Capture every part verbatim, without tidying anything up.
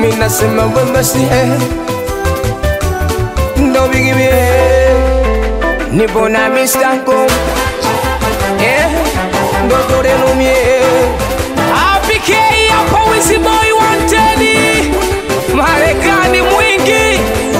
mimi nasema wewe si eh ndo bigi me nipo na mistako eh ndo tore no mie A P K hapa Wizzy Boy wanted Marekani mwingi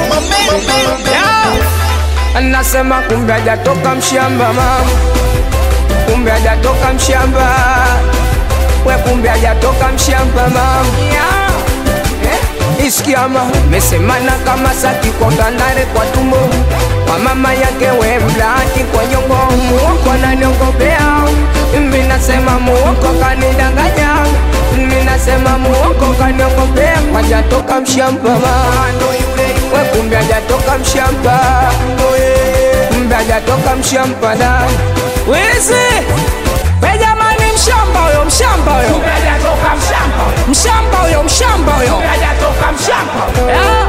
anasema kumbe hajatoka mshamba mama, kumbe hajatoka mshamba we, kumbe hajatoka mshamba mama eh? Isikia mama mesemana kama saki kwa kandare kwa tumbo kwa mama yake we mblaki kwa nyongo muoko ananiongopea mimi nasema muoko kanidanganya mimi nasema muoko kaniongopea hajatoka mshamba mama we, kumbe hajatoka mshamba kumbe hajatoka mshamba da Wizzy we jamani mshamba huyo mshamba huyo Kumbe hajatoka mshamba huyo mshamba huyo mshamba huyo Kumbe hajatoka mshamba yeah.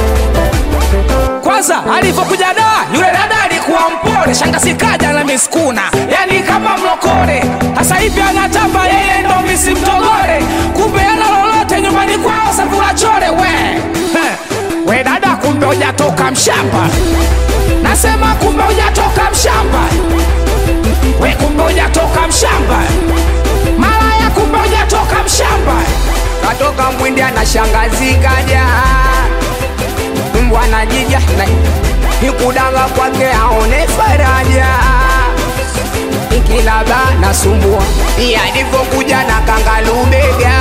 Kwanza alivyokuja da yule dada alikuwa mpole, shangazi kaja na miskuna yani kama mlokole. Sasa hivi anatamba yeye ndo misi mtogole, kumbe ana lolote nyumbani kwao sakula chole we Heh. We dada kumbe hujatoka mshamba, nasema kumbe hujatoka mshamba we, kumbe hujatoka mshamba malaya, kumbe hujatoka mshamba. katoka mwindi na shangazi kaja mbwana jija na ikudanga kwake aone faraja ikilaba nasumbua yalivyokuja na kangalubega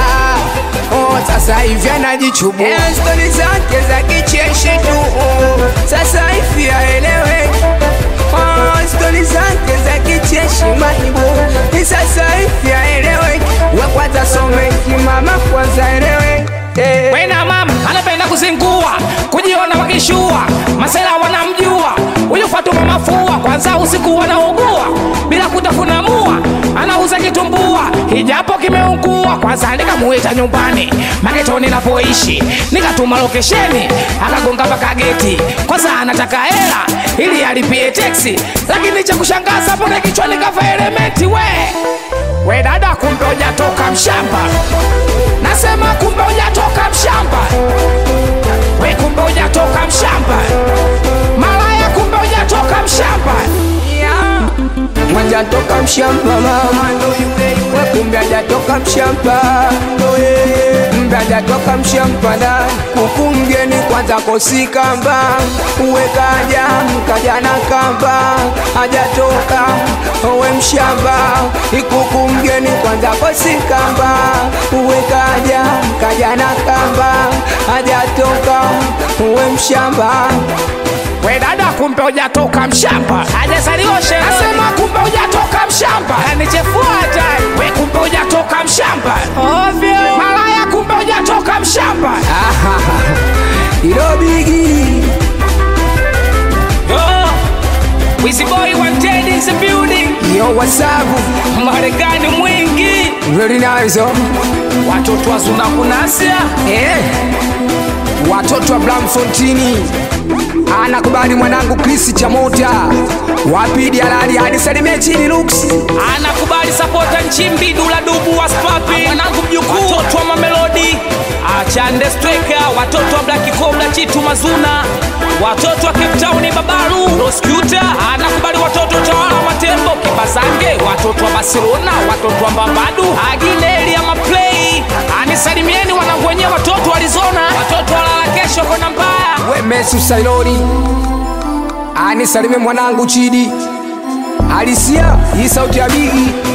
oh, sasa hivi anajichubua stori zake za kicheshi tu oh, sasa hivi aelewe oh, stori zake za kicheshi mahibu sasa hivi aelewe we kwanza someki mama kwanza elewe eh. Wena mama anapenda kuzingua, kujiona wakishua, masela wanamjua huyu Fatuma mafua. Kwanza usiku wanaugua bila kutafuna mua, anauza kitumbua hijapo kimeungua. Kwanza nikamuita nyumbani maketoni napoishi, nikatuma lokesheni akagonga mpaka geti. Kwanza anataka hela ili alipie teksi, lakini cha kushangaza pone kichwani kafa elementi we we dada kumbe hujatoka mshamba, nasema kumbe hujatoka mshamba we, kumbe hujatoka mshamba malaya, kumbe hujatoka mshamba yeah. Hajatoka mshamba mama we, kumbe hajatoka mshamba kumbe hajatoka mshamba da kuku mgeni kwanza kosikamba uwe kaja kaja na kamba hajatoka uwe mshamba ikuku mgeni kwanza kosikamba uwe kaja kaja na kamba hajatoka uwe mshamba we dada kumbe hujatoka mshamba, hajazaliwa sherehe, nasema kumbe hujatoka mshamba, anichefua hatari we, kumbe hujatoka mshamba ovyo malaya, kumbe hujatoka mshamba ilo bigi yo Wizzy Boy wanted in the building yo wasabu Marekani mwingi really nice oh. Watoto wa Zuna kunasia eh. Watoto wa Blamfontini anakubali mwanangu Chris Chamota wapidi alali hadi salimeti ni looks anakubali sapota nchimbi dula dubu wa spapi mwanangu mjukuu, watoto wa Mamelodi achande striker, watoto wa Black Cobra Chitu Mazuna, watoto wa Cape Town Babaru Prosecutor anakubali, watoto tawala Matembo Kibazange, watoto wa Barcelona, watoto wa Mbambadu Agineli ya Maplay anisalimieni wanangu wenyewe, watoto wa Arizona, watoto wa Lala Kesho kona mbaya we Mesu Sailori anisalime mwanangu Chidi Alisia hii sauti ya bigi